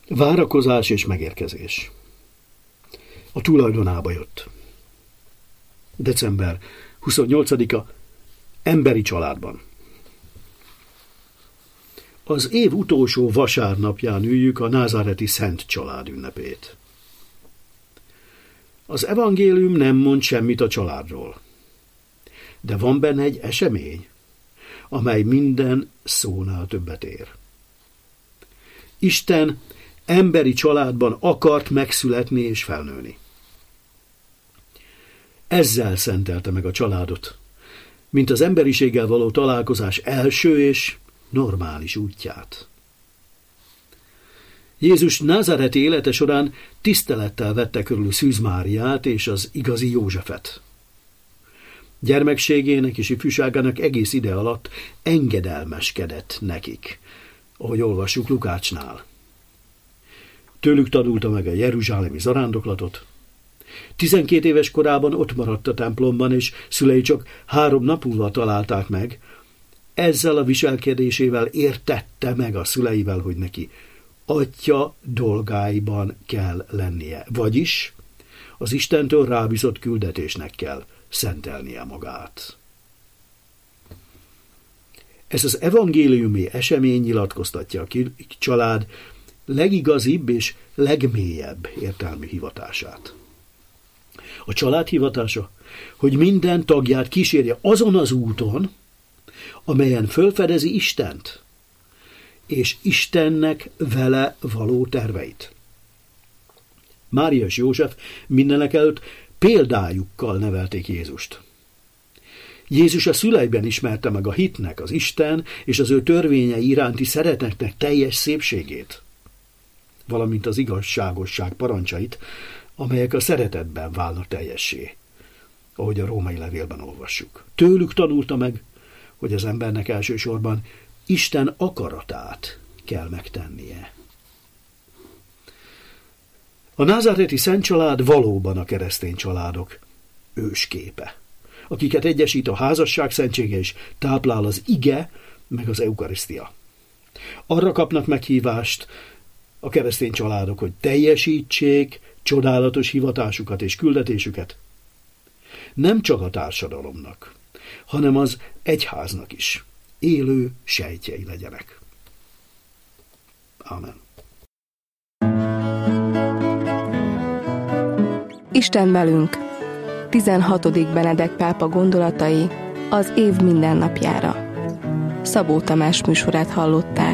Várakozás és megérkezés. A tulajdonába jött. December 28-a, emberi családban. Az év utolsó vasárnapján üljük a názáreti Szent Család ünnepét. Az evangélium nem mond semmit a családról, de van benne egy esemény, amely minden szónál többet ér. Isten emberi családban akart megszületni és felnőni. Ezzel szentelte meg a családot, mint az emberiséggel való találkozás első és normális útját. Jézus názáreti élete során tisztelettel vette körül Szűz Máriát és az igazi Józsefet. Gyermekségének és ifjúságának egész ide alatt engedelmeskedett nekik, ahogy olvassuk Lukácsnál. Tőlük tanulta meg a jeruzsálemi zarándoklatot. 12 éves korában ott maradt a templomban, és szülei csak 3 nap múlva találták meg. Ezzel a viselkedésével értette meg a szüleivel, hogy neki atya dolgáiban kell lennie, vagyis az Istentől rábízott küldetésnek kell szentelnie magát. Ez az evangéliumi esemény nyilatkoztatja a család legigazibb és legmélyebb értelmi hivatását. A család hivatása, hogy minden tagját kísérje azon az úton, amelyen fölfedezi Istent, és Istennek vele való terveit. Mária és József mindenekelőtt példájukkal nevelték Jézust. Jézus a szüleiben ismerte meg a hitnek, az Isten és az ő törvényei iránti szeretetnek teljes szépségét, valamint az igazságosság parancsait, amelyek a szeretetben válnak teljessé, ahogy a római levélben olvassuk. Tőlük tanulta meg, hogy az embernek elsősorban Isten akaratát kell megtennie. A názáreti Szent Család valóban a keresztény családok ősképe, akiket egyesít a házasság szentsége és táplál az ige meg az eukarisztia. Arra kapnak meghívást a keresztény családok, hogy teljesítsék csodálatos hivatásukat és küldetésüket. Nem csak a társadalomnak, hanem az egyháznak is élő sejtjei legyenek. Ámen. Isten velünk. 16. Benedek pápa gondolatai az év mindennapjára. Szabó Tamás műsorát hallották.